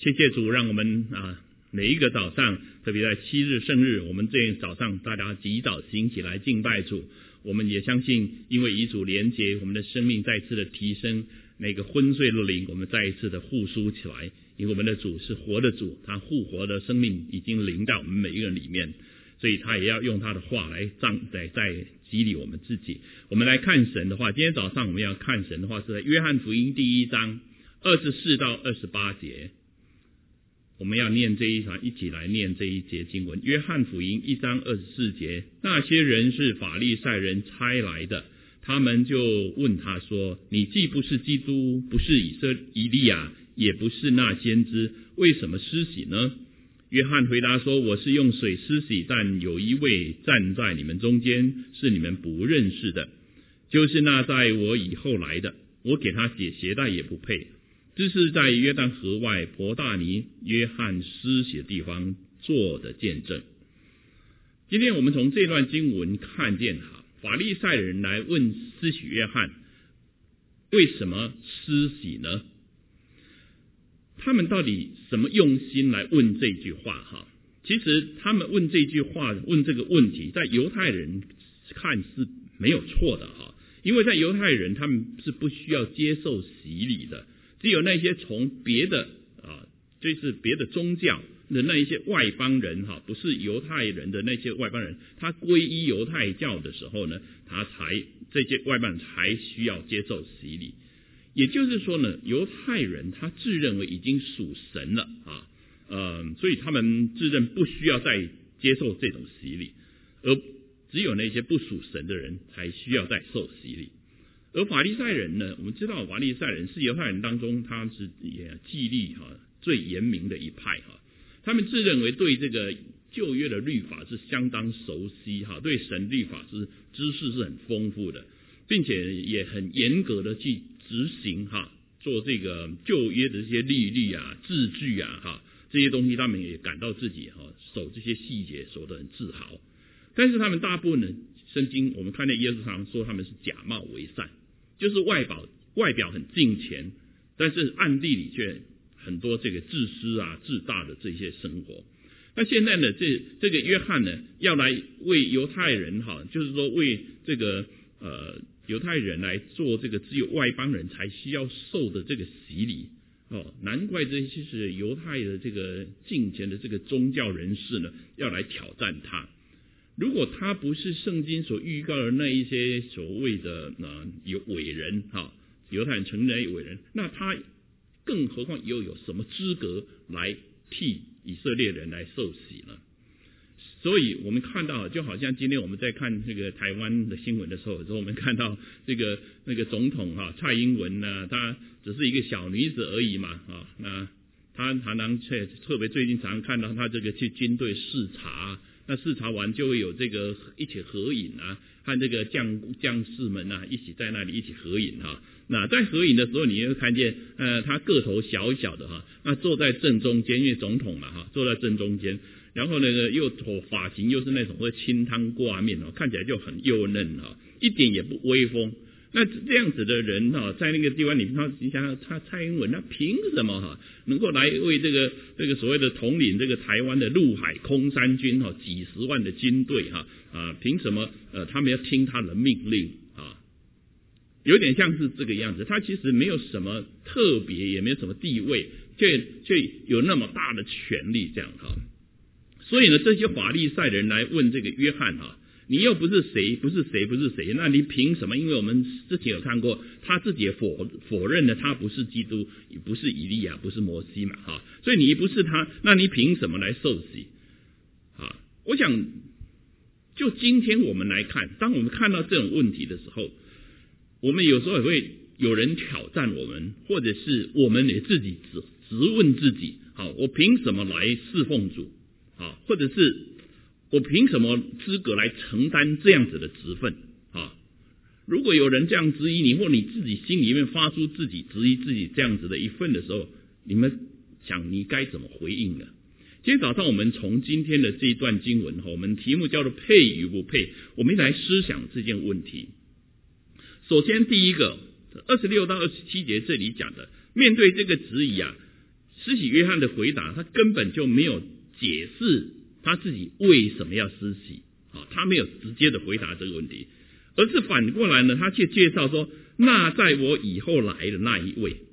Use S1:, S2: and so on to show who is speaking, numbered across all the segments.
S1: 谢谢主，让我们每一个早上，特别在7日圣日，我们这一早上大家及早醒起来敬拜主。我们也相信，因为与主连结，我们的生命再次的提升，那个昏睡的灵我们再一次的复苏起来。因为我们的主是活的主，他复活的生命已经临到我们每一个人里面，所以他也要用他的话来在激励我们自己。我们来看神的话，今天早上我们要看神的话是在约翰福音第1章24到28节。我们要念这一场，一起来念这一节经文。约翰福音1章24节，那些人是法利赛人差来的，他们就问他说：你既不是基督，不是以利亚，也不是那先知，为什么施洗呢？约翰回答说：我是用水施洗，但有一位站在你们中间，是你们不认识的，就是那在我以后来的，我给他解鞋带也不配。这是在约旦河外伯大尼约翰施洗的地方做的见证。今天我们从这段经文看见法利赛人来问施洗约翰为什么施洗呢？他们到底什么用心来问这句话？其实他们问这句话，问这个问题，在犹太人看是没有错的因为在犹太人他们是不需要接受洗礼的，只有那些从别的就是别的宗教的那一些外邦人不是犹太人的那些外邦人，他皈依犹太教的时候呢，这些外邦人才需要接受洗礼。也就是说呢，犹太人他自认为已经属神了所以他们自认不需要再接受这种洗礼，而只有那些不属神的人才需要再受洗礼。而法利赛人呢，我们知道法利赛人是犹太人当中他是纪律最严明的一派他们自认为对这个旧约的律法是相当熟悉对神律法是知识是很丰富的，并且也很严格的去执行做这个旧约的这些律字句这些东西，他们也感到自己守这些细节守得很自豪。但是他们大部分的圣经，我们看见耶稣常说他们是假冒为善，就是外表很敬虔，但是暗地里却很多这个自私自大的这些生活。那现在呢，这个约翰呢，要来为犹太人就是说为这个犹太人来做这个只有外邦人才需要受的这个洗礼难怪这些是犹太的这个敬虔的这个宗教人士呢，要来挑战他。如果他不是圣经所预告的那一些所谓的有伟人犹太人承认伟人，那他更何况又有什么资格来替以色列人来受洗呢？所以我们看到，就好像今天我们在看这个台湾的新闻的时候，我们看到那个总统蔡英文呢，她只是一个小女子而已嘛那她常常特别最近常看到她这个去军队视察，那视察完就会有这个一起合影和这个将士们一起在那里一起合影那在合影的时候，你会看见他个头小小的那坐在正中间，因为总统嘛坐在正中间，然后又发型又是那种会清汤挂面看起来就很幼嫩一点也不威风。那这样子的人在那个地方，你想他蔡英文，那凭什么能够来为这个所谓的统领这个台湾的陆海空三军几十万的军队凭什么他们要听他的命令有点像是这个样子。他其实没有什么特别，也没有什么地位，却有那么大的权力这样所以呢，这些法利赛人来问这个约翰你又不是谁，那你凭什么？因为我们之前有看过，他自己也否认了他不是基督，也不是以利亚，不是摩西嘛所以你不是他，那你凭什么来受洗我想就今天我们来看，当我们看到这种问题的时候，我们有时候也会有人挑战我们，或者是我们也自己质问自己我凭什么来侍奉主或者是我凭什么资格来承担这样子的职分如果有人这样质疑你，或你自己心里面发出自己质疑自己这样子的一份的时候，你们想你该怎么回应呢？今天早上我们从今天的这一段经文我们题目叫做配与不配，我们来思想这件问题。首先第一个26到27节这里讲的，面对这个质疑施洗约翰的回答，他根本就没有解释他自己为什么要施洗，他没有直接的回答这个问题，而是反过来呢，他却介绍说，那在我以后来的那一位，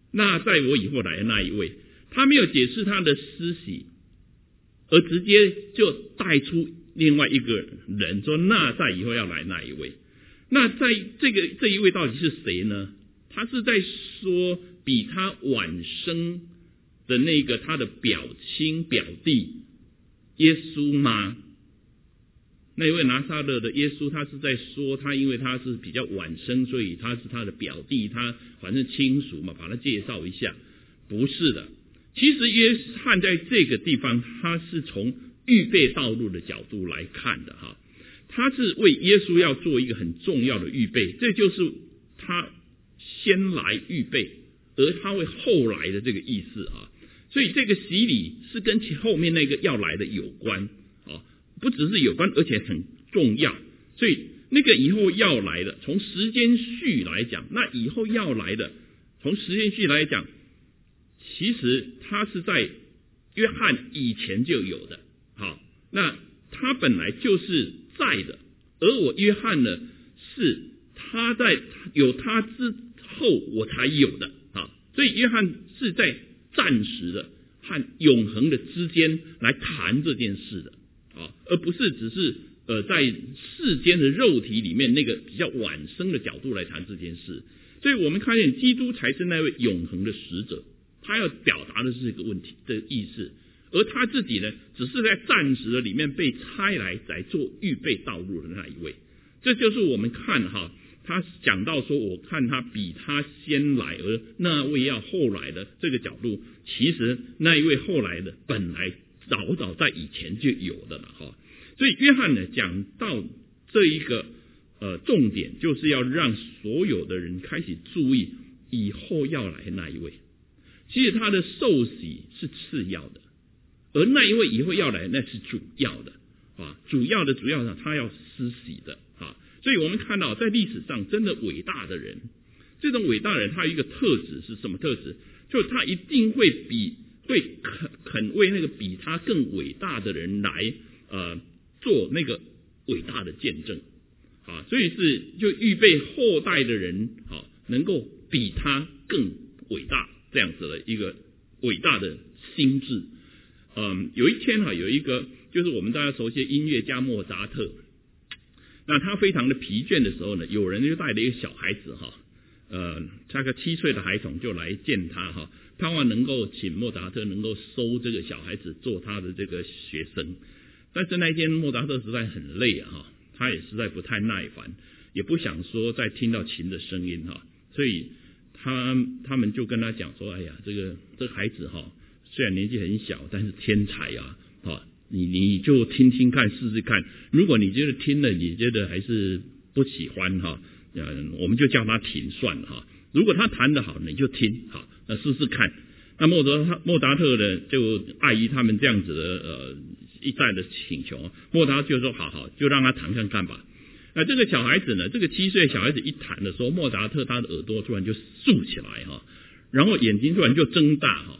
S1: 他没有解释他的施洗，而直接就带出另外一个人，说那在以后要来那一位。那在这一位到底是谁呢？他是在说比他晚生的那个他的表亲表弟耶稣吗？那一位拿撒勒的耶稣，他是在说他因为他是比较晚生，所以他是他的表弟，他反正亲属嘛，把他介绍一下。不是的，其实约翰在这个地方，他是从预备道路的角度来看的哈，他是为耶稣要做一个很重要的预备，这就是他先来预备，而他会后来的这个意思啊。所以这个洗礼是跟其后面那个要来的有关啊，不只是有关，而且很重要。所以那个以后要来的，从时间序来讲，那以后要来的，从时间序来讲，其实他是在约翰以前就有的。好，那他本来就是在的，而我约翰呢，是他在有他之后我才有的。好，所以约翰是在暂时的和永恒的之间来谈这件事的，而不是只是在世间的肉体里面那个比较晚生的角度来谈这件事。所以我们看见基督才是那位永恒的使者，他要表达的是这个问题的意思，而他自己呢，只是在暂时的里面被差来做预备道路的那一位。这就是我们看哈，他讲到说，我看他比他先来，而那位要后来的这个角度，其实那一位后来的本来早在以前就有的了哈。所以约翰呢讲到这一个重点，就是要让所有的人开始注意以后要来的那一位。其实他的受洗是次要的，而那一位以后要来那是主要的啊，主要的他要施洗的啊。所以我们看到在历史上真的伟大的人，这种伟大的人他有一个特质是什么特质？就是他一定会肯为那个比他更伟大的人来做那个伟大的见证啊。所以是就预备后代的人啊，能够比他更伟大这样子的一个伟大的心智。有一天有一个就是我们大家熟悉的音乐家莫扎特。那他非常的疲倦的时候呢，有人就带了一个小孩子大概7岁的孩童就来见他盼望能够请莫扎特能够收这个小孩子做他的这个学生。但是那一天莫扎特实在很累他也实在不太耐烦，也不想说再听到琴的声音所以他们就跟他讲说，哎呀，这个孩子虽然年纪很小，但是天才你就听听看，试试看。如果你觉得听了你觉得还是不喜欢我们就叫他停算了如果他弹得好，你就听那试试看。那莫扎特呢，就碍于他们这样子的一再的请求，莫扎特就说好，就让他弹看看吧。那这个小孩子呢，这个7岁的小孩子一弹的时候，莫扎特他的耳朵突然就竖起来然后眼睛突然就睁大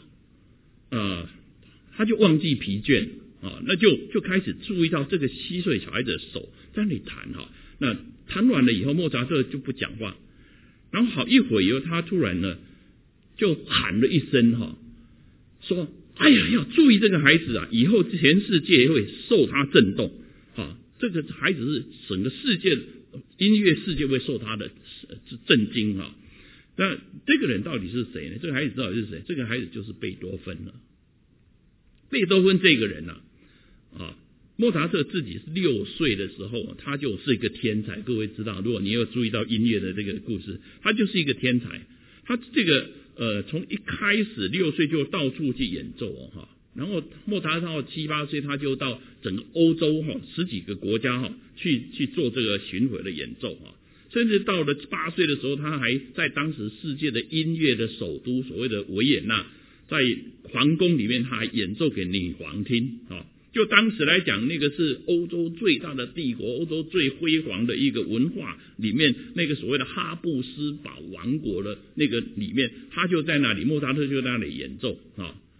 S1: 他就忘记疲倦那就开始注意到这个7岁小孩子的手在那里弹那弹完了以后，莫扎特就不讲话，然后好一会儿以后，他突然呢就喊了一声说，哎呀，要注意这个孩子以后全世界会受他震动这个孩子是整个世界音乐世界会受他的震惊那这个人到底是谁呢？这个孩子到底是谁？这个孩子就是贝多芬了。贝多芬这个人莫扎特自己是6岁的时候，他就是一个天才。各位知道，如果你有注意到音乐的这个故事，他就是一个天才。他这个从一开始6岁就到处去演奏然后莫扎特到7、8岁，他就到整个欧洲10几个国家去做这个巡回的演奏甚至到了8岁的时候，他还在当时世界的音乐的首都所谓的维也纳，在皇宫里面他还演奏给女皇听就当时来讲，那个是欧洲最大的帝国，欧洲最辉煌的一个文化里面，那个所谓的哈布斯堡王国的那个里面，他就在那里，莫扎特就在那里演奏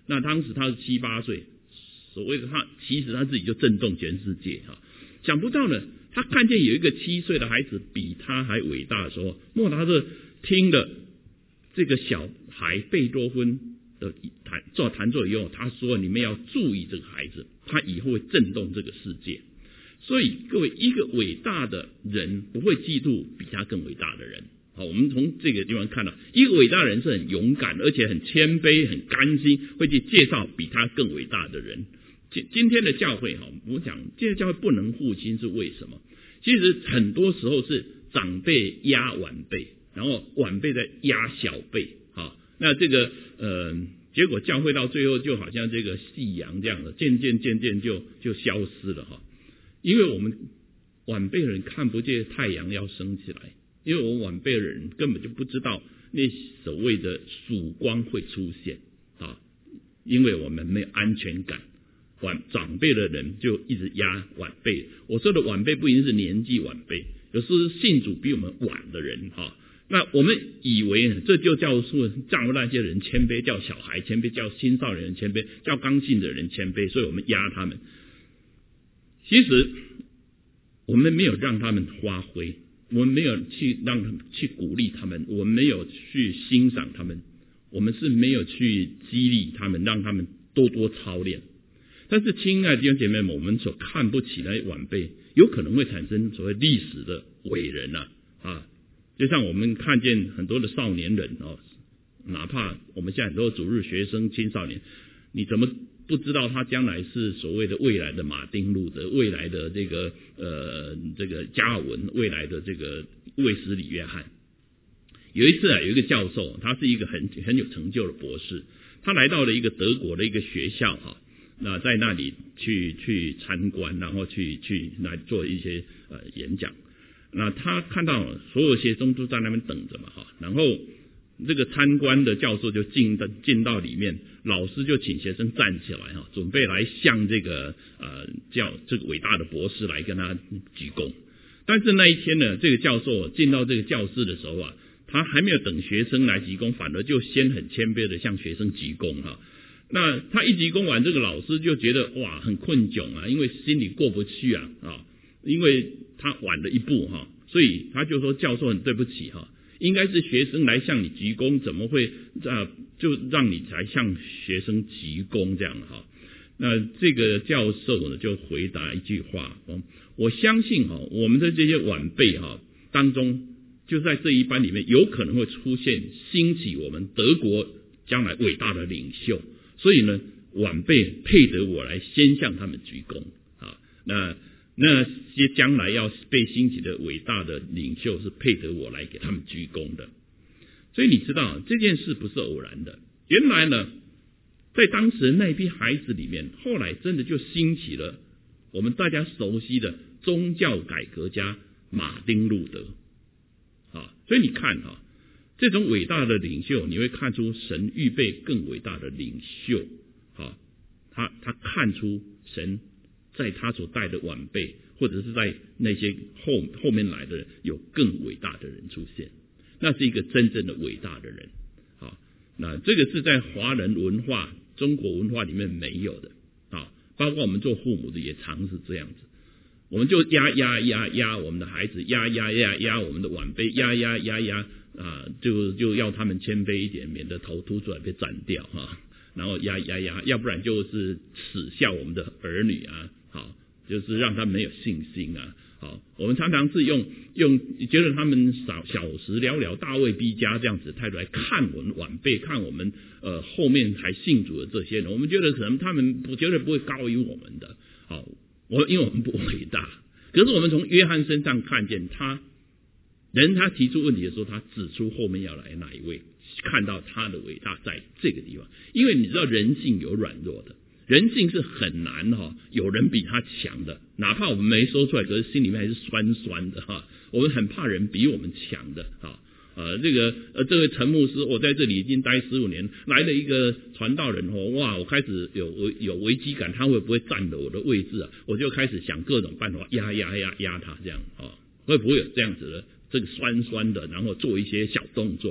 S1: 那当时他是7、8岁，所谓的他其实他自己就震动全世界哈。想不到呢，他看见有一个7岁的孩子比他还伟大的时候，莫扎特听了这个小孩贝多芬的弹奏以后，他说：“你们要注意这个孩子，他以后会震动这个世界。”所以各位，一个伟大的人不会嫉妒比他更伟大的人。好，我们从这个地方看到，一个伟大的人是很勇敢，而且很谦卑、很甘心，会去介绍比他更伟大的人。今天的教会哈，我讲今天的教会不能复兴是为什么？其实很多时候是长辈压晚辈，然后晚辈在压小辈。好，那这个结果教会到最后就好像这个夕阳这样的，渐渐就消失了哈。因为我们晚辈人看不见太阳要升起来，因为我们晚辈的人根本就不知道那所谓的曙光会出现啊，因为我们没有安全感。长辈的人就一直压晚辈，我说的晚辈不一定是年纪晚辈，有时是信主比我们晚的人哈。那我们以为这就叫那些人谦卑，叫小孩谦卑，叫青少年谦卑，叫刚信的人谦卑，所以我们压他们。其实我们没有让他们发挥，我们没有去鼓励他们，我们没有去欣赏他们，我们是没有去激励他们，让他们多多操练。但是亲爱的弟兄姐妹们，我们所看不起那些晚辈，有可能会产生所谓历史的伟人啊，就像我们看见很多的少年人哦，哪怕我们现在很多主日学生、青少年，你怎么不知道他将来是所谓的未来的马丁路德，未来的这个加尔文，未来的这个卫斯理约翰？有一次有一个教授，他是一个很有成就的博士，他来到了一个德国的一个学校哈。那在那里去参观，然后去来做一些演讲。那他看到所有学生都在那边等着嘛哈，然后这个参观的教授就进到里面，老师就请学生站起来哈，准备来向这个这个伟大的博士来跟他鞠躬。但是那一天呢，这个教授进到这个教室的时候啊，他还没有等学生来鞠躬，反而就先很谦卑的向学生鞠躬哈。那他一鞠躬完，这个老师就觉得哇很困窘啊，因为心里过不去啊，因为他晚了一步哈，所以他就说教授很对不起哈，应该是学生来向你鞠躬，怎么会就让你才向学生鞠躬这样哈？那这个教授呢就回答一句话，我相信哈，我们的这些晚辈哈当中，就在这一班里面有可能会出现兴起我们德国将来伟大的领袖。所以呢，晚辈配得我来先向他们鞠躬啊。那些将来要被兴起的伟大的领袖是配得我来给他们鞠躬的。所以你知道这件事不是偶然的。原来呢，在当时那批孩子里面，后来真的就兴起了我们大家熟悉的宗教改革家马丁路德啊。所以你看哈。这种伟大的领袖，你会看出神预备更伟大的领袖，他看出神在他所带的晚辈，或者是在那些后面来的人，有更伟大的人出现，那是一个真正的伟大的人。那这个是在华人文化、中国文化里面没有的包括我们做父母的也常是这样子。我们就压我们的孩子，压我们的晚辈，压就要他们谦卑一点，免得头凸出来被斩掉然后压，要不然就是耻笑我们的儿女就是让他们没有信心我们常常是用觉得他们小时了了，大未必佳这样子的态度来看我们晚辈，看我们后面才信主的这些人，我们觉得可能他们绝对不会高于我们的因为我们不伟大。可是我们从约翰身上看见他提出问题的时候，他指出后面要来哪一位，看到他的伟大在这个地方。因为你知道人性有软弱的，人性是很难有人比他强的，哪怕我们没说出来，可是心里面还是酸酸的我们很怕人比我们强的这位陈牧师，我在这里已经待15年，来了一个传道人哇，我开始有危机感，他会不会占了我的位置我就开始想各种办法压他这样会不会有这样子的这个酸酸的，然后做一些小动作，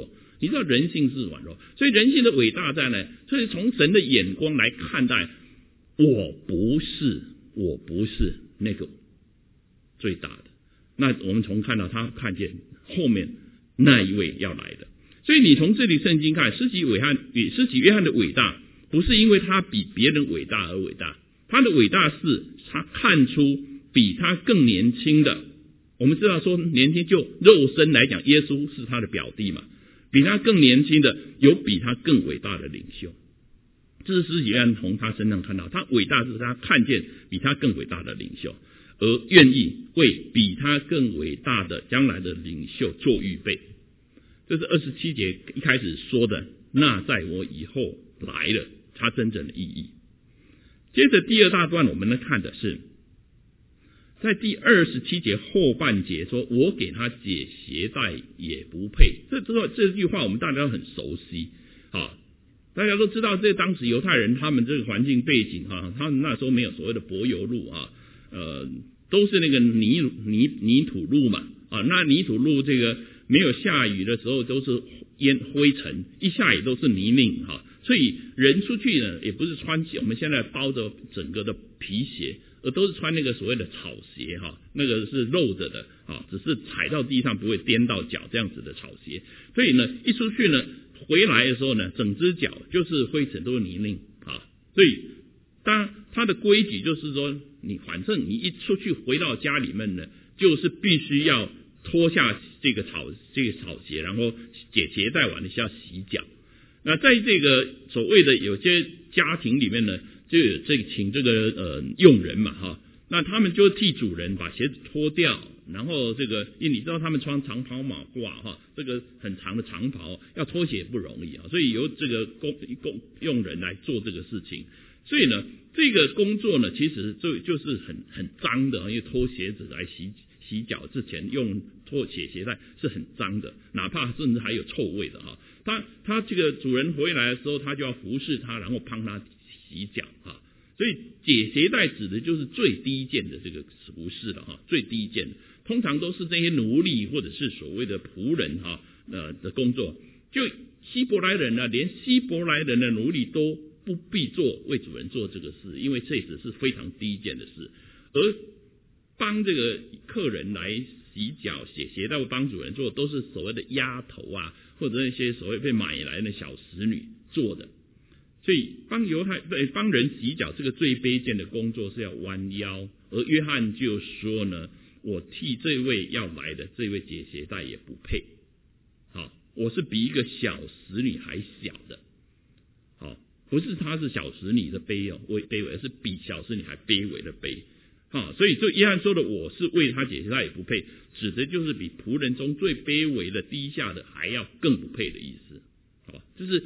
S1: 你知道人性是软弱，所以人性的伟大在呢，所以从神的眼光来看待，我不是那个最大的。那我们从看到他看见后面那一位要来的，所以你从这里圣经看，施洗约翰的伟大，不是因为他比别人伟大而伟大，他的伟大是他看出比他更年轻的。我们知道说年轻就肉身来讲，耶稣是他的表弟嘛，比他更年轻的有比他更伟大的领袖。这是施洗约翰从他身上看到，他伟大是他看见比他更伟大的领袖，而愿意为比他更伟大的将来的领袖做预备。这是27节一开始说的，那在我以后来了，它真正的意义。接着第二大段我们来看的是在第27节后半节说，我给他解鞋带也不配。这句话我们大家都很熟悉啊，大家都知道这当时犹太人他们这个环境背景啊，他们那时候没有所谓的柏油路啊，都是那个泥土路嘛啊，那泥土路这个没有下雨的时候都是灰尘，一下雨都是泥泞哈，所以人出去呢也不是穿我们现在包着整个的皮鞋，而都是穿那个所谓的草鞋哈，那个是露着的啊，只是踩到地上不会颠到脚这样子的草鞋，所以呢一出去呢回来的时候呢，整只脚就是灰尘都是泥泞啊，所以当然他的规矩就是说，你反正你一出去回到家里面呢，就是必须要脱下这个草鞋，然后解鞋带完了是要洗脚。那在这个所谓的有些家庭里面呢，就有这个请这个佣人嘛哈，那他们就替主人把鞋子脱掉，然后这个因为你知道他们穿长袍马褂哈，这个很长的长袍要脱鞋不容易啊，所以由这个佣人来做这个事情。所以呢，这个工作呢，其实就是很脏的，因为脱鞋子来洗脚之前用脱鞋带是很脏的，哪怕甚至还有臭味的哈。他这个主人回来的时候，他就要服侍他，然后帮他洗脚哈。所以解鞋带指的就是最低贱的这个服侍了哈，最低贱的，通常都是这些奴隶或者是所谓的仆人哈的工作。就希伯来人呢，连希伯来人的奴隶都不必为主人做这个事，因为这只是非常低贱的事。而帮这个客人来洗脚、解鞋带，帮主人做，都是所谓的丫头啊，或者那些所谓被买来的小使女做的。所以帮人洗脚这个最卑贱的工作是要弯腰，而约翰就说呢，我替这位要来的这位解鞋带也不配。好，我是比一个小使女还小的。好，不是他是小使女的卑微，而是比小使女还卑微的卑。所以这约翰说的我是为他解鞋带也不配，指的就是比仆人中最卑微的低下的还要更不配的意思。好，这是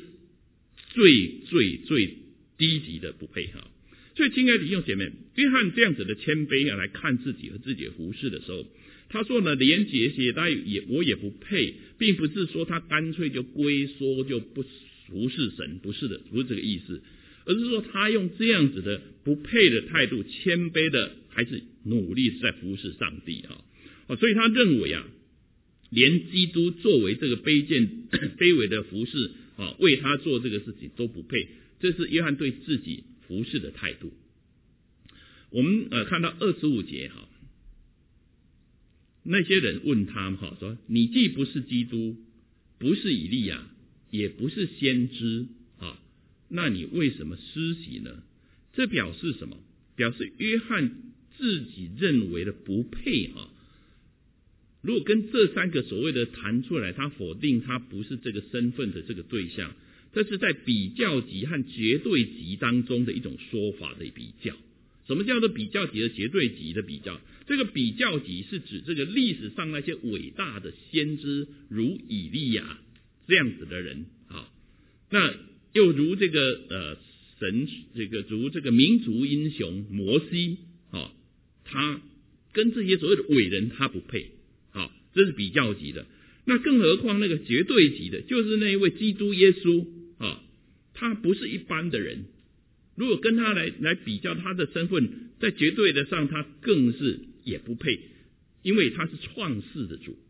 S1: 最低级的不配哈。所以亲爱的弟兄姐妹，约翰这样子的谦卑来看自己和自己的服事的时候，他说呢，连解鞋带我也不配，并不是说他干脆就龟缩就不服侍神，不是的，不是这个意思，而是说他用这样子的不配的态度，谦卑的还是努力在服侍上帝啊。所以他认为啊，连基督作为这个卑微的服侍啊，为他做这个事情都不配，这是约翰对自己服侍的态度。我们看到25节哈，那些人问他哈说，你既不是基督，不是以利亚，也不是先知啊，那你为什么施洗呢？这表示什么？表示约翰自己认为的不配啊。如果跟这三个所谓的谈出来，他否定他不是这个身份的这个对象，这是在比较级和绝对级当中的一种说法的比较。什么叫做比较级和绝对级的比较？这个比较级是指这个历史上那些伟大的先知，如以利亚这样子的人啊，那又如这个如这个民族英雄摩西啊，他跟这些所谓的伟人他不配啊，这是比较级的。那更何况那个绝对级的，就是那一位基督耶稣啊，他不是一般的人。如果跟他来比较他的身份，在绝对的上他更是也不配，因为他是创世的主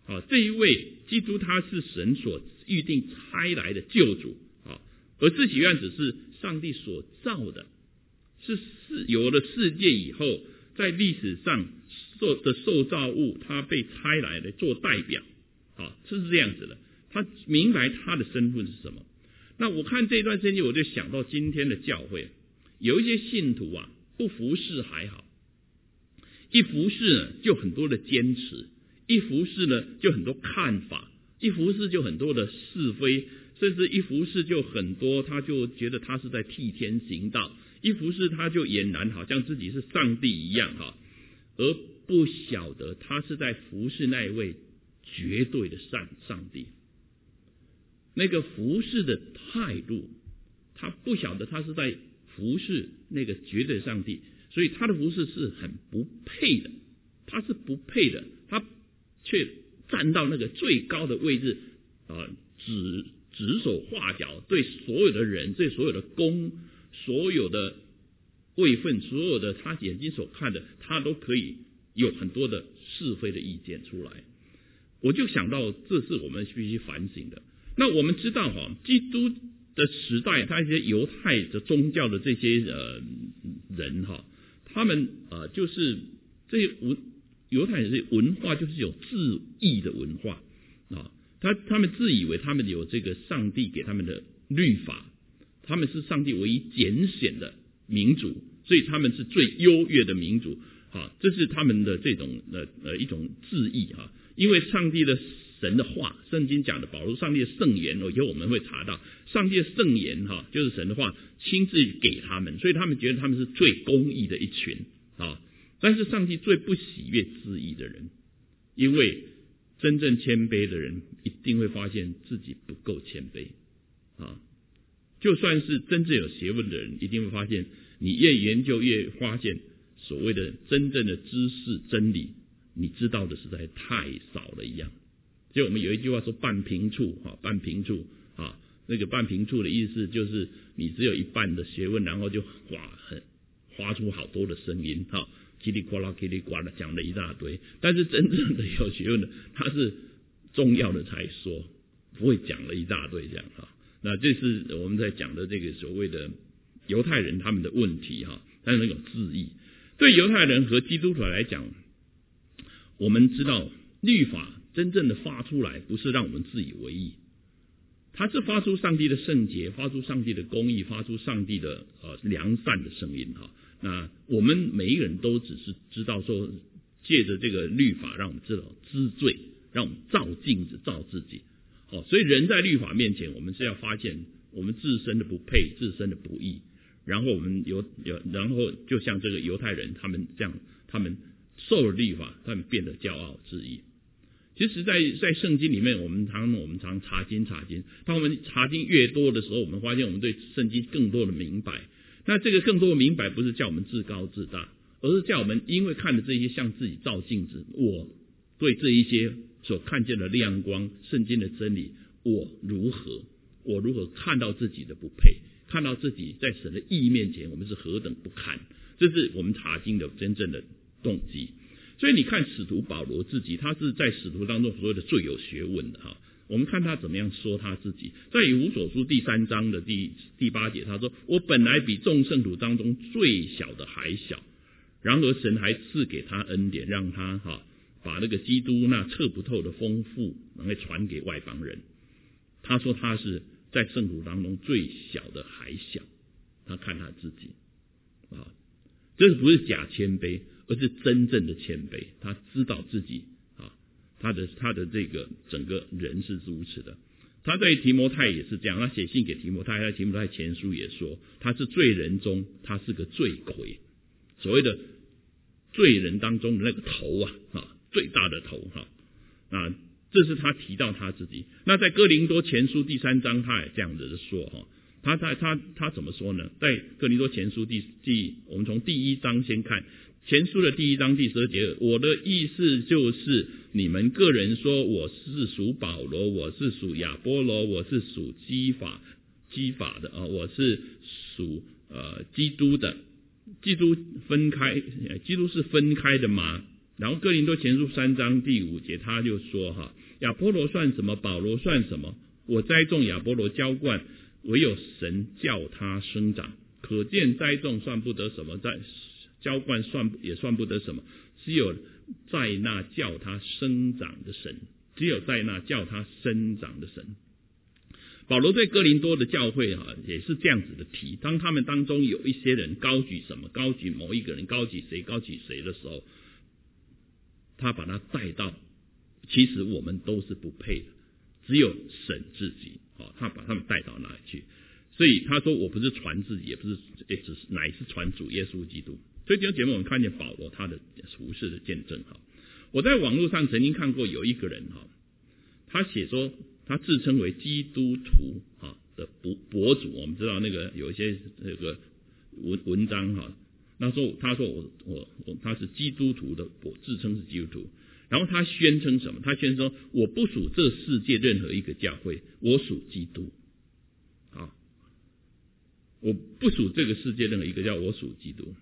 S1: 这一位基督他是神所预定差来的救主，而自己原只是上帝所造的，是有了世界以后，在历史上的受造物，他被差来的做代表，是这样子的。他明白他的身份是什么。那我看这段圣经，我就想到今天的教会，有一些信徒不服侍还好，一服侍呢就很多的坚持，一服侍呢就很多看法，一服侍就很多的是非，甚至一服侍就很多，他就觉得他是在替天行道，一服侍他就俨然好像自己是上帝一样，而不晓得他是在服侍那一位绝对的上帝。那个服侍的态度，他不晓得他是在服侍那个绝对的上帝，所以他的服侍是很不配的，他是不配的，他却站到那个最高的位置，指手画脚，对所有的人，对所有的功，所有的位分，所有的他眼睛所看的，他都可以有很多的是非的意见出来。我就想到这是我们必须反省的。那我们知道基督的时代，他一些犹太的宗教的这些人他们就是这些犹太人的文化就是有自义的文化他们自以为他们有这个上帝给他们的律法，他们是上帝唯一拣选的民族，所以他们是最优越的民族这是他们的这种一种自义因为上帝的神的话，圣经讲的保罗上帝的圣言以后我们会查到上帝的圣言就是神的话亲自给他们，所以他们觉得他们是最公义的一群但是上帝最不喜悦自义的人，因为真正谦卑的人一定会发现自己不够谦卑就算是真正有学问的人，一定会发现你越研究越发现所谓的真正的知识真理，你知道的实在太少了一样。就我们有一句话说半瓶醋那个半瓶醋的意思就是你只有一半的学问，然后就发出好多的声音叽里呱啦叽里呱啦讲了一大堆，但是真正的有学问的，他是重要的才说，不会讲了一大堆这样那这是我们在讲的这个所谓的犹太人他们的问题他们有自义。对犹太人和基督徒来讲，我们知道律法真正的发出来不是让我们自以为意，它是发出上帝的圣洁，发出上帝的公义，发出上帝的良善的声音那我们每一个人都只是知道说，借着这个律法让我们知道知罪，让我们照镜子照自己所以人在律法面前，我们是要发现我们自身的不配，自身的不义，然后我们然后就像这个犹太人他们这样，他们受了律法，他们变得骄傲自义。其实在圣经里面，我们常查经，当我们查经越多的时候，我们发现我们对圣经更多的明白。那这个更多的明白不是叫我们自高自大，而是叫我们因为看了这些像自己照镜子，我对这一些所看见的亮光，圣经的真理，我如何看到自己的不配，看到自己在神的义面前我们是何等不堪，这是我们查经的真正的动机。所以你看使徒保罗自己，他是在使徒当中所谓的最有学问的我们看他怎么样说他自己，在以弗所书第3章的第8节，他说我本来比众圣徒当中最小的还小，然而神还赐给他恩典，让他把那个基督那测不透的丰富能够传给外邦人。他说他是在圣徒当中最小的还小，他看他自己这不是假谦卑，而是真正的谦卑。他知道自己他的这个整个人是如此的。他在提摩太也是这样，他写信给提摩太，在提摩太前书也说，他是罪人中他是个罪魁，所谓的罪人当中的那个头最大的头这是他提到他自己。那在哥林多前书第3章他也这样子说他怎么说呢？在哥林多前书我们从第1章先看，前书的第1章第12节，我的意思就是你们个人说我是属保罗，我是属亚波罗，我是属基法的我是属基督的。基督是分开的吗？ 然后哥林多前书3章第5节他就说亚波罗算什么，保罗算什么？我栽种，亚波罗浇灌，唯有神叫他生长。可见栽种算不得什么，浇灌也算不得什么，只有在那叫他生长的神，只有在那叫他生长的神。保罗对哥林多的教会也是这样子的提，当他们当中有一些人高举什么，高举某一个人，高举谁的时候，他把他带到，其实我们都是不配的，只有神自己，他把他们带到那里去。所以他说我不是传自己，也不是只是乃是传主耶稣基督。所以弟兄姐妹，我们看见保罗他的服事的见证。我在网络上曾经看过有一个人他写说他自称为基督徒的博主，我们知道那个有一些那个文章那时候他说他是基督徒的，自称是基督徒。然后他宣称什么？他宣称说我不属这世界任何一个教会，我属基督。我不属这个世界任何一个教会，我属基督。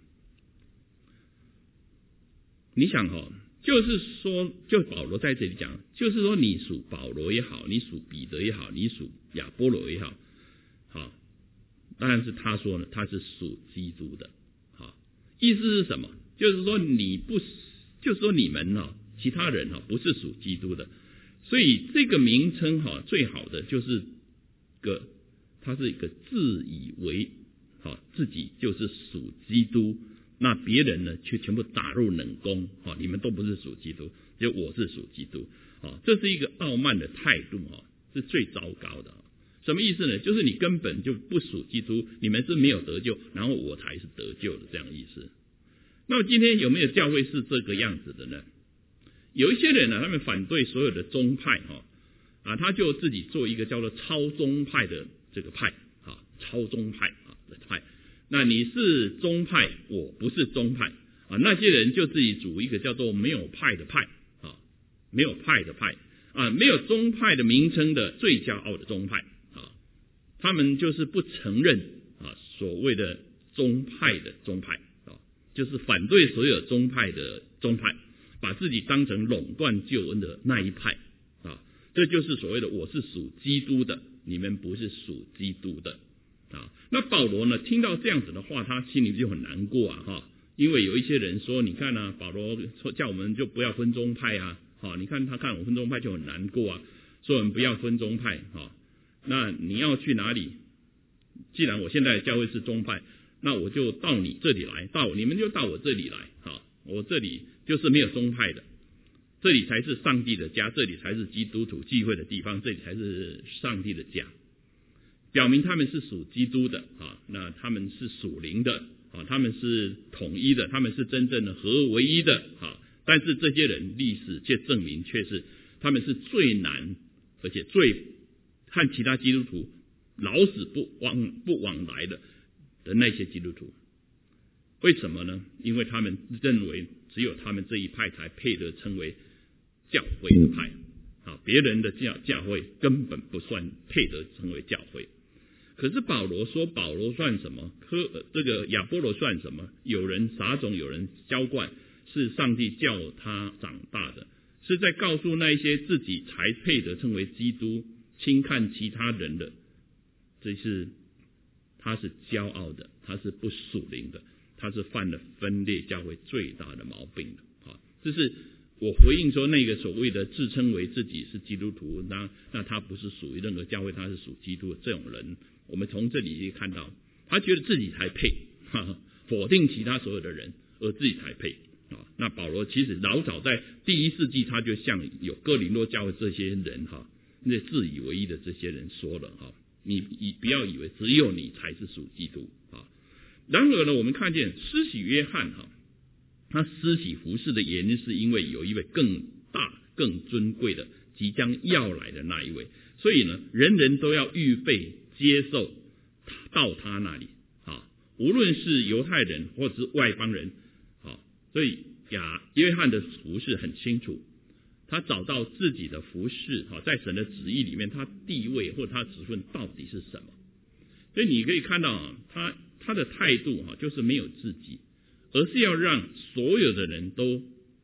S1: 你想就是说，就保罗在这里讲，就是说你属保罗也好，你属彼得也好，你属亚波罗也好，当然是他说呢，他是属基督的。意思是什么？就是说就是说你们其他人不是属基督的。所以这个名称最好的就是他是一个自以为自己就是属基督，那别人呢却全部打入冷宫，你们都不是属基督，只有我是属基督。这是一个傲慢的态度，是最糟糕的。什么意思呢？就是你根本就不属基督，你们是没有得救，然后我才是得救的，这样的意思。那么今天有没有教会是这个样子的呢？有一些人呢，他们反对所有的宗派他就自己做一个叫做超宗派的这个派超宗派的派。那你是宗派，我不是宗派那些人就自己组一个叫做没有派的派没有派的派没有宗派的名称的最骄傲的宗派他们就是不承认所谓的宗派的宗派就是反对所有宗派的宗派，把自己当成垄断救恩的那一派这就是所谓的我是属基督的，你们不是属基督的那保罗呢，听到这样子的话，他心里就很难过因为有一些人说，你看保罗说叫我们就不要分宗派你看他看我分宗派就很难过说我们不要分宗派那你要去哪里？既然我现在的教会是宗派，那我就到你这里来，你们就到我这里来我这里就是没有宗派的，这里才是上帝的家，这里才是基督徒聚会的地方，这里才是上帝的家，表明他们是属基督的那他们是属灵的他们是统一的，他们是真正的合而为一的但是这些人历史却证明，却是他们是最难，而且最和其他基督徒老死不往来的那些基督徒。为什么呢？因为他们认为只有他们这一派才配得称为教会的派别人的教会根本不算配得称为教会。可是保罗说，保罗算什么？这个亚波罗算什么？有人撒种，有人浇灌，是上帝叫他长大的，是在告诉那一些自己才配得称为基督，轻看其他人的，这是他是骄傲的，他是不属灵的，他是犯了分裂教会最大的毛病的这是我回应说，那个所谓的自称为自己是基督徒，那他不是属于任何教会，他是属基督的这种人，我们从这里可以看到，他觉得自己才配否定其他所有的人，而自己才配那保罗其实老早在第1世纪，他就向有哥林多教会这些人那自以为意的这些人说了你不要以为只有你才是属基督然而呢，我们看见施洗约翰他施洗服事的原因，是因为有一位更大更尊贵的即将要来的那一位，所以呢，人人都要预备接受到他那里无论是犹太人或者是外邦人所以约翰的服事很清楚，他找到自己的服事在神的旨意里面，他地位或他职分到底是什么。所以你可以看到他的态度就是没有自己，而是要让所有的人都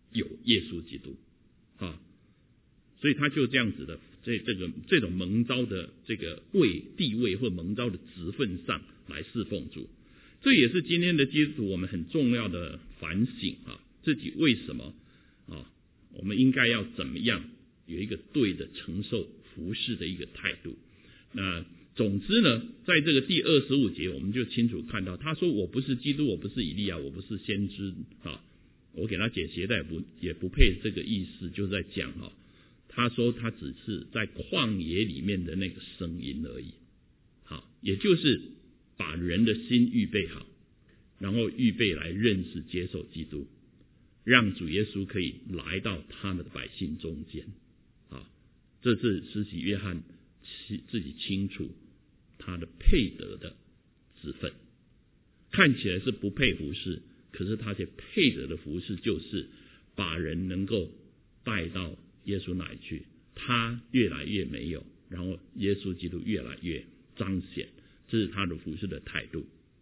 S1: 有耶稣基督啊，所以他就这样子的这种蒙召的这个地位或蒙召的职分上来侍奉主。这也是今天的基督徒我们很重要的反省啊，自己为什么啊，我们应该要怎么样有一个对的承受服事的一个态度。那总之呢，在这个第25节我们就清楚看到，他说我不是基督，我不是以利亚，我不是先知啊。我给他解鞋带也不配这个意思，就是在讲啊，他说他只是在旷野里面的那个声音而已。好，也就是把人的心预备好，然后预备来认识接受基督，让主耶稣可以来到他们的百姓中间。啊，这是施洗约翰自己清楚他的配得的职分，看起来是不配服侍，可是他配得的服侍就是把人能够带到耶稣那里去，他越来越没有，然后耶稣基督越来越彰显，这是他的服侍的态度。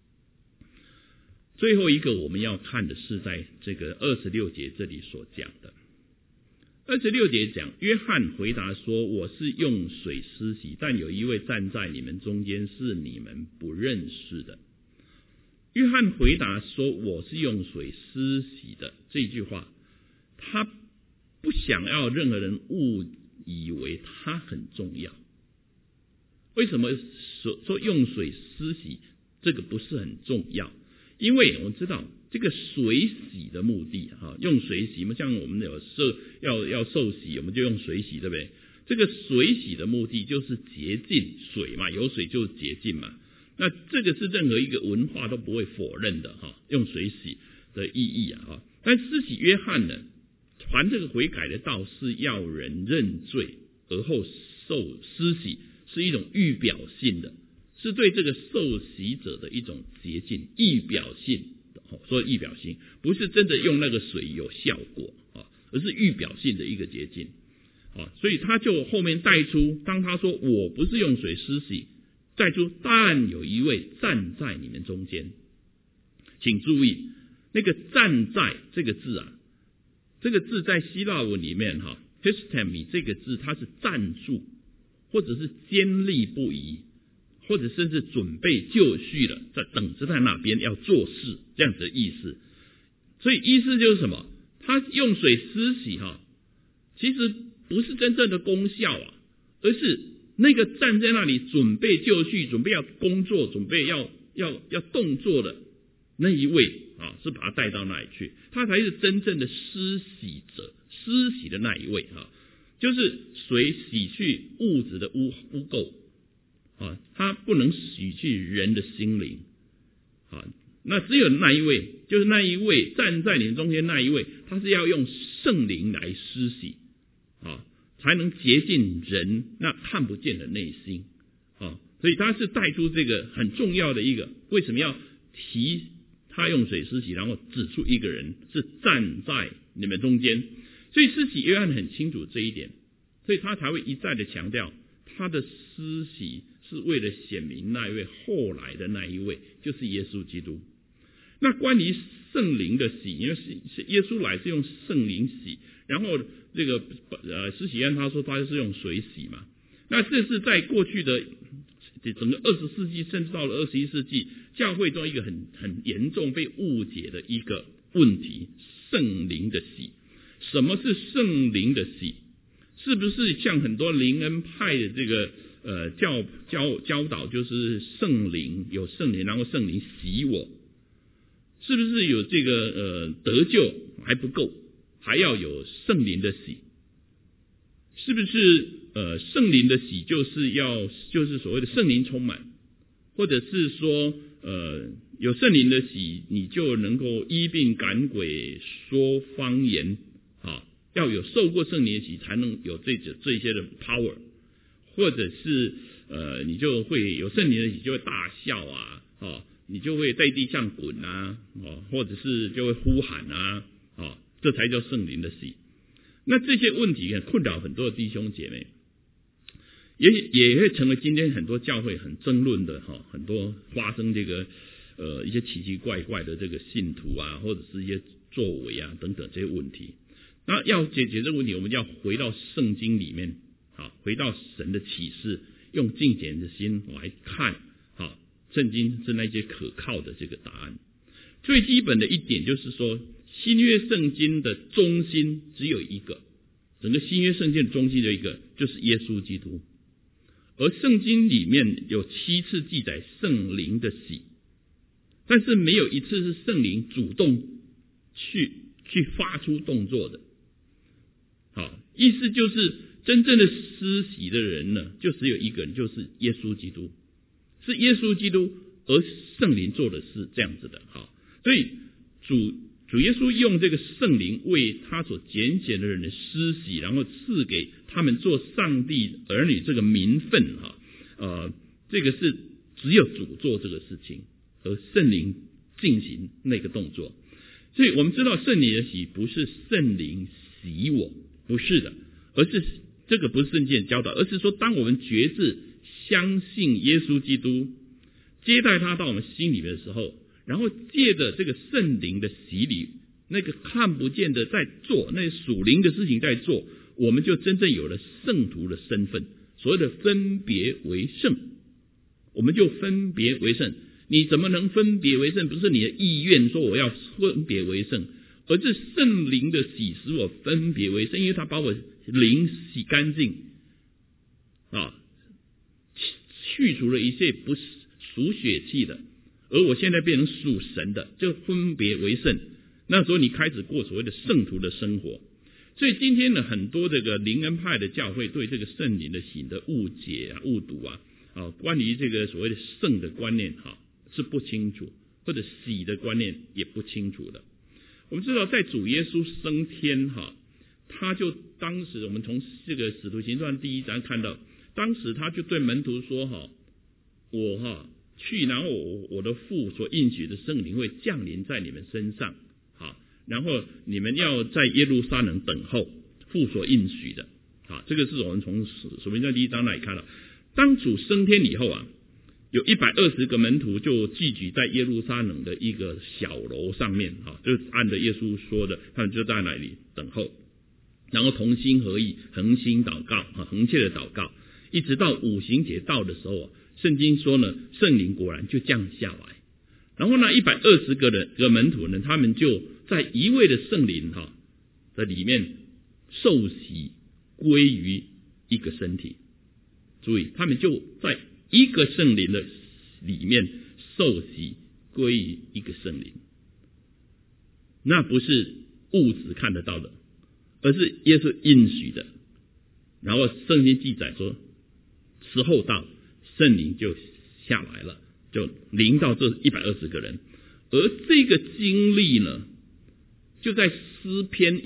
S1: 最后一个我们要看的是在这个26节这里所讲的。26节讲，约翰回答说，我是用水施洗，但有一位站在你们中间，是你们不认识的。约翰回答说我是用水施洗的，这句话他不想要任何人误以为他很重要。为什么说用水施洗这个不是很重要？因为我们知道这个水洗的目的用水洗嘛，像我们要受洗，我们就用水洗，对不对？这个水洗的目的就是洁净，水嘛，有水就是洁净嘛。那这个是任何一个文化都不会否认的用水洗的意义啊。但施洗约翰呢，传这个悔改的道是要人认罪而后受施洗，是一种预表性的，是对这个受洗者的一种洁净，预表性。说预表性不是真的用那个水有效果而是预表性的一个洁净。所以他就后面带出，当他说我不是用水施洗，带出但有一位站在你们中间。请注意那个站在这个字啊，这个字在希腊文里面histemi 这个字它是站住，或者是坚立不移，或者甚至准备就绪了，在等着在那边要做事，这样子的意思。所以意思就是什么？他用水施洗其实不是真正的功效而是那个站在那里准备就绪，准备要工作，准备要动作的那一位是把他带到那里去，他才是真正的施洗者，施洗的那一位就是水洗去物质的污垢他不能洗去人的心灵那只有那一位，就是那一位站在你中间那一位，他是要用圣灵来施洗才能洁净人那看不见的内心所以他是带出这个很重要的一个，为什么要提他用水施洗，然后指出一个人是站在你们中间。所以施洗约翰很清楚这一点，所以他才会一再的强调他的施洗是为了显明那一位后来的那一位，就是耶稣基督。那关于圣灵的洗，因为耶稣来是用圣灵洗，然后这个施洗约翰他说他是用水洗嘛，那这是在过去的整个20世纪甚至到了21世纪教会中一个很严重被误解的一个问题，圣灵的洗。什么是圣灵的洗？是不是像很多灵恩派的这个教导，就是圣灵有圣灵，然后圣灵洗我？是不是有这个得救还不够，还要有圣灵的洗？是不是圣灵的洗就是所谓的圣灵充满，或者是说有圣灵的洗你就能够医病赶鬼说方言要有受过圣灵的洗才能有这些的 power， 或者是你就会有圣灵的洗就会大笑你就会在地上滚或者是就会呼喊这才叫圣灵的洗。那这些问题困扰很多的弟兄姐妹，也会成为今天很多教会很争论的很多发生这个一些奇奇怪怪的这个信徒或者是一些作为等等这些问题。 那要解决这个问题，我们就要回到圣经里面，回到神的启示，用敬虔的心来看，圣经是那些可靠的这个答案。最基本的一点就是说，新约圣经的中心只有一个，整个新约圣经的中心有一个，就是耶稣基督。而圣经里面有7次记载圣灵的洗，但是没有一次是圣灵主动去发出动作的。意思就是真正的施洗的人呢，就只有一个人，就是耶稣基督，是耶稣基督，而圣灵做的是这样子的。所以主耶稣用这个圣灵为他所拣选的人的施洗，然后赐给他们做上帝儿女这个名分，这个是只有主做这个事情，而圣灵进行那个动作。所以我们知道圣灵的洗不是圣灵洗我，不是的，而是这个不是圣经的教导，而是说当我们决志相信耶稣基督，接待他到我们心里面的时候，然后借着这个圣灵的洗礼，那个看不见的在做，那属灵的事情在做，我们就真正有了圣徒的身份，所谓的分别为圣，我们就分别为圣。你怎么能分别为圣？不是你的意愿说我要分别为圣，而是圣灵的洗使我分别为圣，因为他把我灵洗干净，去除了一切不属血气的，而我现在变成属神的，就分别为圣。那时候你开始过所谓的圣徒的生活。所以今天呢，很多这个灵恩派的教会对这个圣灵的洗的误解误读关于这个所谓的圣的观念是不清楚，或者洗的观念也不清楚的。我们知道在主耶稣升天他就当时我们从这个使徒行传第1章看到，当时他就对门徒说我去，然后我的父所应许的圣灵会降临在你们身上，然后你们要在耶路撒冷等候父所应许的。这个是我们从使徒行传第1章那里看到，当主升天以后有120个门徒就聚集在耶路撒冷的一个小楼上面，就按着耶稣说的，他们就在那里等候，然后同心合意，恒心祷告，恒切的祷告，一直到五旬节到的时候圣经说呢，圣灵果然就降下来，然后呢120个门徒呢，他们就在一位的圣灵在里面受洗归于一个身体。注意，他们就在一个圣灵的里面受洗归于一个圣灵，那不是物质看得到的，而是耶稣应许的。然后圣经记载说，时候到，圣灵就下来了，就临到这120个人。而这个经历呢，就在诗篇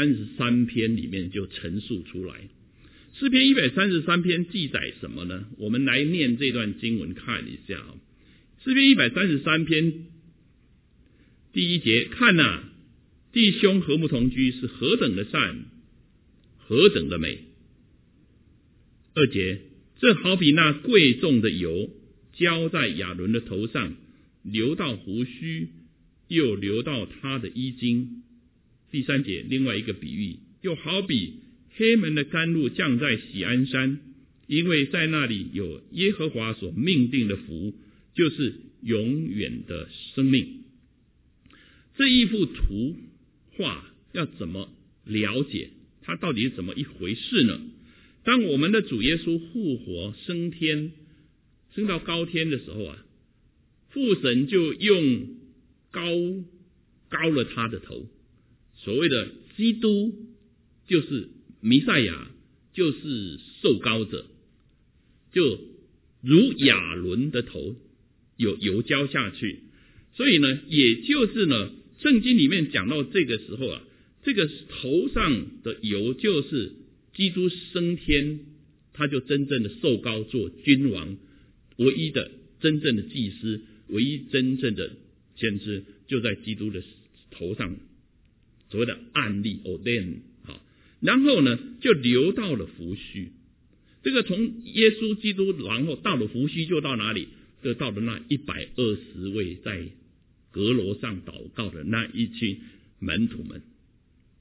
S1: 133篇里面就陈述出来。诗篇133篇记载什么呢？我们来念这段经文看一下。诗篇133篇第1节，看弟兄和睦同居是何等的善，何等的美。2节，这好比那贵重的油浇在亚伦的头上，流到胡须，又流到他的衣襟。第3节，另外一个比喻，又好比黑门的甘露降在喜安山，因为在那里有耶和华所命定的福，就是永远的生命。这一幅图画要怎么了解？它到底是怎么一回事呢？当我们的主耶稣复活升天，升到高天的时候父神就用高了他的头，所谓的基督就是弥赛亚，就是受膏者，就如亚伦的头有油浇下去。所以呢，也就是呢，圣经里面讲到这个时候这个头上的油就是基督升天，他就真正的受膏做君王，唯一的真正的祭司，唯一真正的先知，就在基督的头上，所谓的案例 ordain。然后呢，就流到了胡须。这个从耶稣基督，然后到了胡须，就到哪里？就到了那120位在阁楼上祷告的那一群门徒们。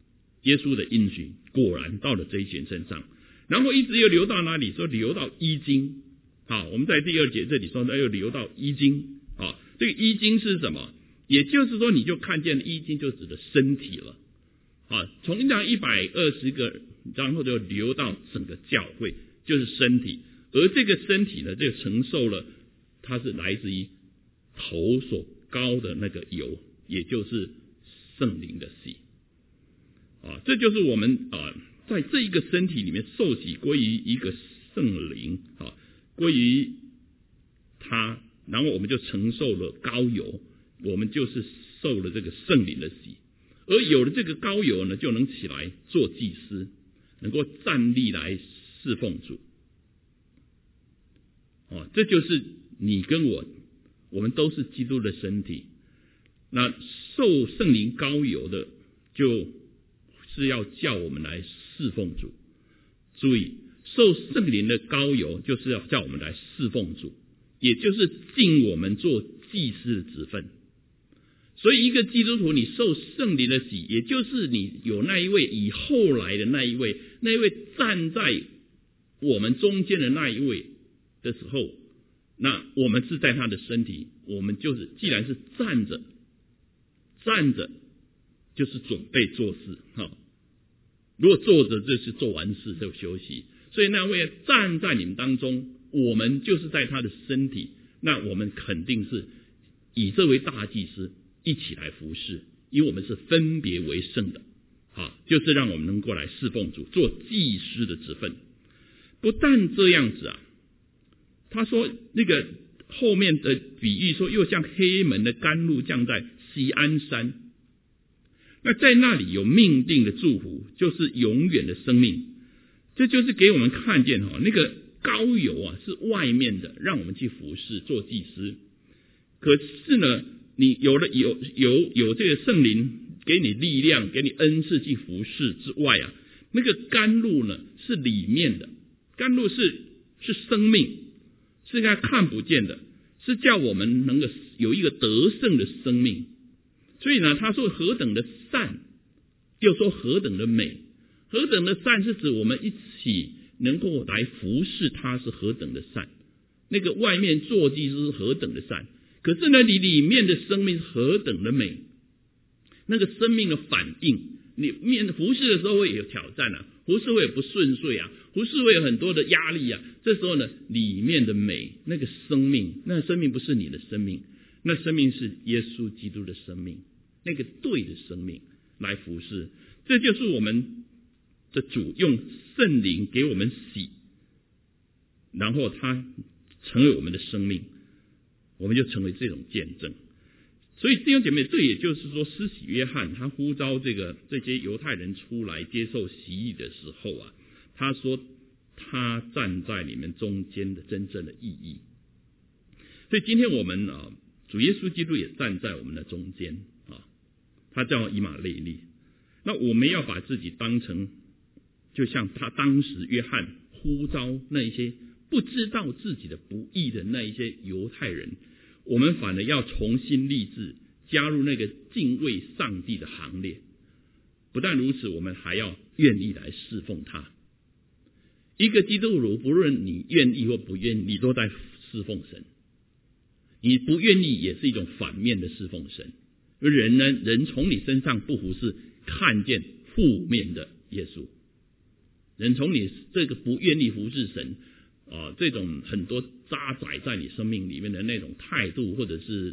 S1: 耶稣的应许果然到了这一群身上，然后一直又流到哪里？说流到衣襟。好，我们在第2节这里说又流到衣襟。好，这个衣襟是什么？也就是说，你就看见衣襟就指的身体了。好，从那120个，然后就流到整个教会，就是身体。而这个身体呢，就承受了，它是来自于头所高的那个油，也就是圣灵的洗。啊，这就是我们在这一个身体里面受洗归于一个圣灵啊，归于他，然后我们就承受了膏油，我们就是受了这个圣灵的洗。而有了这个膏油呢，就能起来做祭司，能够站立来侍奉主。这就是你跟我们都是基督的身体。那受圣灵膏油的，就是要叫我们来侍奉主。注意，受圣灵的膏油就是要叫我们来侍奉主，也就是尽我们做祭司的职分。所以一个基督徒，你受圣灵的洗，也就是你有那一位以后来的那一位站在我们中间的那一位的时候，那我们是在他的身体，我们就是既然是站着就是准备做事。如果坐着就是做完事就休息，所以那位站在你们当中，我们就是在他的身体，那我们肯定是以这位大祭司一起来服侍，因为我们是分别为圣的，就是让我们能够来侍奉主，做祭司的职分。不但这样子他说那个后面的比喻说，又像黑门的甘露降在锡安山，那在那里有命定的祝福，就是永远的生命。这就是给我们看见那个膏油是外面的，让我们去服侍做祭司。可是呢，你有这个圣灵给你力量，给你恩赐去服侍之外那个甘露呢是里面的，甘露是生命，是他看不见的，是叫我们能够有一个得胜的生命。所以呢，他说何等的善，又说何等的美。何等的善是指我们一起能够来服侍他，是何等的善。那个外面做祭司是何等的善，可是呢，你里面的生命是何等的美。那个生命的反应，你服侍的时候会有挑战服侍会有不顺遂服侍会有很多的压力这时候呢，里面的美，那个生命，那生命不是你的生命，那生命是耶稣基督的生命，那个对的生命来服侍。这就是我们的主用圣灵给我们洗，然后他成为我们的生命，我们就成为这种见证。所以弟兄姐妹，这也就是说，施洗约翰他呼召这些犹太人出来接受洗礼的时候他说他站在你们中间的真正的意义。所以今天我们主耶稣基督也站在我们的中间他叫以马内利。那我们要把自己当成，就像他当时约翰呼召那一些不知道自己的不义的那一些犹太人，我们反而要重新立志，加入那个敬畏上帝的行列。不但如此，我们还要愿意来侍奉他。一个基督徒，不论你愿意或不愿意，你都在侍奉神。你不愿意也是一种反面的侍奉神。人从你身上不服侍，看见负面的耶稣。人从你这个不愿意服侍神这种很多扎载在你生命里面的那种态度，或者是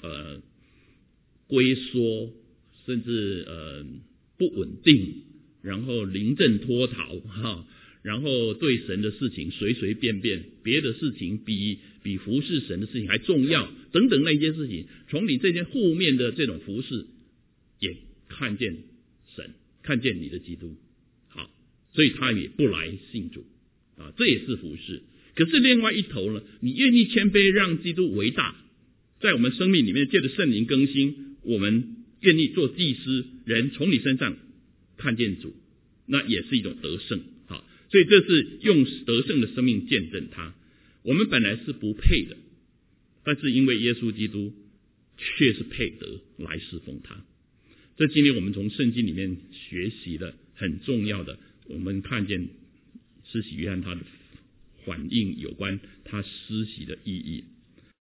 S1: 龟缩，甚至不稳定，然后临阵脱逃然后对神的事情随随便便，别的事情比服侍神的事情还重要等等那些事情，从你这些负面的这种服侍也看见神，看见你的基督。好，所以他也不来信主这也是服侍。可是另外一头呢，你愿意谦卑让基督为大，在我们生命里面借着圣灵更新，我们愿意做祭司，人从你身上看见主，那也是一种得胜。所以这是用得胜的生命见证他。我们本来是不配的，但是因为耶稣基督却是配得来侍奉他。这今天我们从圣经里面学习了很重要的，我们看见施洗约翰他的反应有关他施洗的意义。